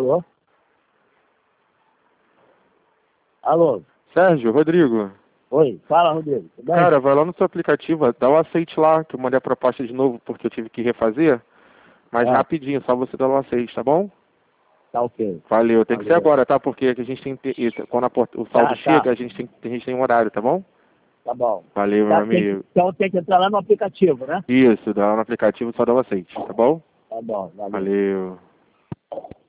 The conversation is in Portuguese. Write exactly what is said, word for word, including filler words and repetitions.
Alô? Alô? Sérgio, Rodrigo. Oi, fala, Rodrigo. Tudo bem? Cara, vai lá no seu aplicativo, dá o aceite lá, que eu mandei a proposta de novo porque eu tive que refazer. Mas Ah. rapidinho, só você dar o aceite, tá bom? Tá ok. Valeu, tem que ser Valeu. agora, tá? Porque a gente tem que ter, quando a porta- o saldo Tá, chega, tá. a gente tem, a gente tem um horário, tá bom? Tá bom. Valeu, meu Tá, tem que- amigo. então tem que entrar lá no aplicativo, né? Isso, dá lá no aplicativo, só dá o aceite, tá bom? Tá bom, valeu. Valeu.